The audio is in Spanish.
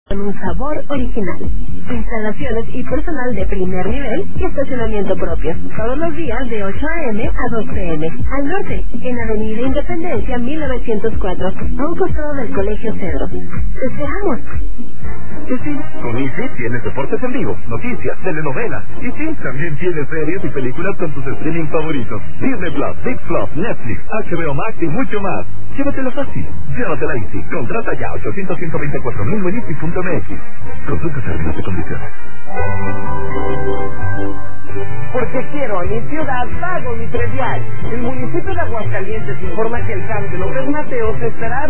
con un sabor original. Instalaciones y personal de primer nivel y estacionamiento propio. Todos los días de 8 a.m. a 2 p.m. Al norte, en Avenida Independencia 1904, a un costado del Colegio Cedro. ¡Te esperamos! Y sí, con Easy tienes deportes en vivo, noticias, telenovelas. Y sí, también tienes series y películas con tus streaming favoritos. Disney Plus, Big Plus, Netflix, HBO Max y mucho más. Llévatelo fácil. Llévatela Easy. Contrata ya 800-124-1000 en Easy.mx. Consulta términos y condiciones. Porque quiero a mi ciudad, pago mi predial. El municipio de Aguascalientes informa que el CAM de López Mateos estará